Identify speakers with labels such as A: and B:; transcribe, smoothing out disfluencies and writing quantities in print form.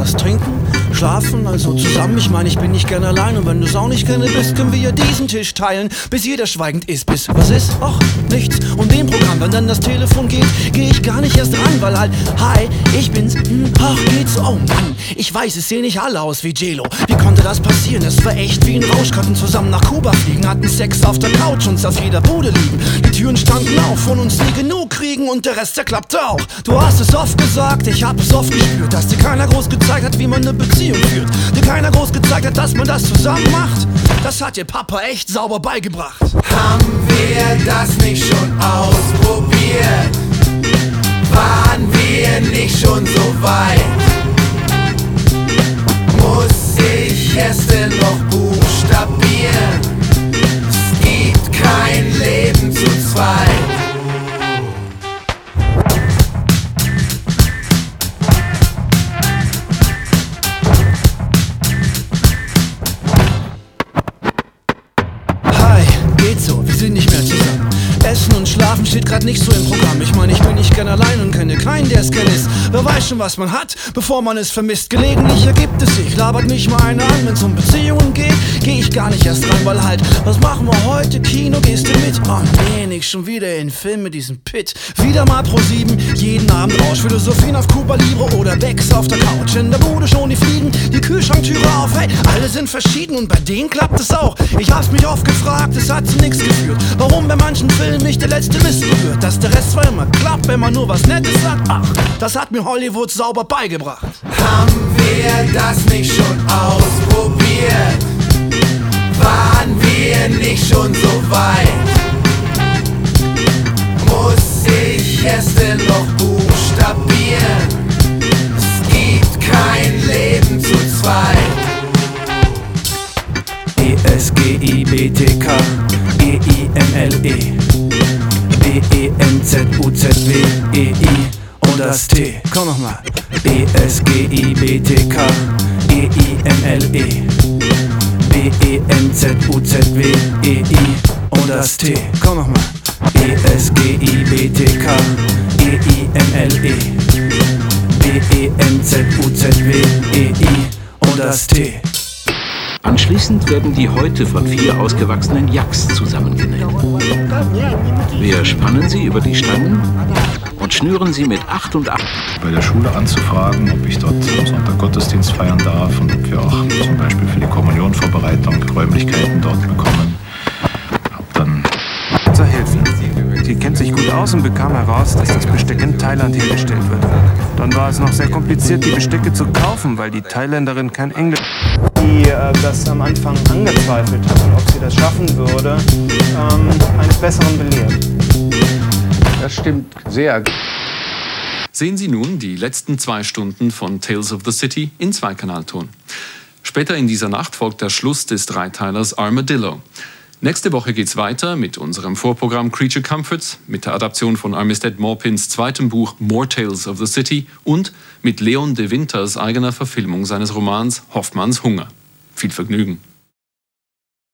A: was trinken, schlafen, also zusammen. Ich meine, ich bin nicht gern allein und wenn du's auch nicht gerne bist, können wir ja diesen Tisch teilen, bis jeder schweigend ist, bis was ist? Ach, nichts. Und dem Programm, wenn dann das Telefon geht, geh ich gar nicht erst ran, weil halt, hi, ich bin's, ach, geht's, oh Mann, ich weiß, es sehen nicht alle aus wie J-Lo. Wie konnte das passieren? Es war echt wie ein Rausch, konnten zusammen nach Kuba fliegen, hatten Sex auf der Couch, uns auf jeder Bude liegen. Die Türen standen auf, von uns nie genug kriegen und der Rest, der klappte auch. Du hast es oft gesagt, ich hab es oft gespürt, dass dir keiner groß gezeigt hat, wie man eine Beziehung führt. Dir keiner groß gezeigt hat, dass man das zusammen macht. Das hat dir Papa echt sauber beigebracht.
B: Haben wir das nicht schon ausprobiert? Waren wir nicht schon so weit? Muss ich es denn noch buchstabieren? Es gibt kein Leben zu zweit.
A: So, wir sind nicht mehr zusammen. Essen und Schlafen steht grad nicht so im Programm. Ich meine, ich bin nicht gern allein und kenne keinen, der es gern ist. Wer weiß schon, was man hat, bevor man es vermisst. Gelegentlich ergibt es sich, labert mich mal einer an. Wenn's um Beziehungen geht, geh ich gar nicht erst ran, weil halt, was machen wir heute? Kino, gehst du mit? Oh nee, nicht schon wieder in Film mit diesem Pit. Wieder mal Pro7, jeden Abend Rausch. Philosophien auf Cuba Libre oder Becks auf der Couch. In der Bude schon die Fliegen, die Kühlschranktüre auf. Hey, alle sind verschieden und bei denen klappt es auch. Ich hab's mich oft gefragt, es hat zu nichts geführt. Warum bei manchen Filmen nicht der letzte Mist berührt? Dass der Rest zwar immer klappt, wenn man nur was Nettes sagt. Ach, das hat mir Hollywood sauber beigebracht.
B: Haben wir das nicht schon ausprobiert? Waren wir nicht schon so weit? Muss ich es denn noch buchstabieren? Es gibt kein Leben zu zweit.
C: E-S-G-I-B-T-K E-I-M-L-E B-E-N-Z-U-Z-W-E-I und das T.
A: Komm nochmal.
C: E-S-G-I-B-T-K E-I-M-L-E B-E-N-Z-U-Z-W-E-I und das T.
A: Komm nochmal.
C: E-S-G-I-B-T-K E-I-M-L-E B-E-N-Z-U-Z-W-E-I und das T.
D: Anschließend werden die Häute von 4 ausgewachsenen Yaks zusammengenäht. Wir spannen sie über die Stangen und schnüren sie mit 8 und 8.
E: Bei der Schule anzufragen, ob ich dort am Sonntag Gottesdienst feiern darf und ob wir auch zum Beispiel für die Kommunionvorbereitung Räumlichkeiten dort bekommen. Hab dann
F: zur Hilfe. Sie kennt sich gut aus und bekam heraus, dass das Besteck in Thailand hergestellt wird. Dann war es noch sehr kompliziert, die Bestecke zu kaufen, weil die Thailänderin kein Englisch...
G: Die das am Anfang angezweifelt hat und ob sie das schaffen würde, eines Besseren belehrt.
H: Das stimmt sehr.
I: Sehen Sie nun die letzten 2 Stunden von Tales of the City in Zweikanalton. Später in dieser Nacht folgt der Schluss des Dreiteilers Armadillo. Nächste Woche geht's weiter mit unserem Vorprogramm Creature Comforts, mit der Adaption von Armistead Maupins zweitem Buch More Tales of the City und mit Leon de Winters eigener Verfilmung seines Romans Hoffmanns Hunger. Viel Vergnügen!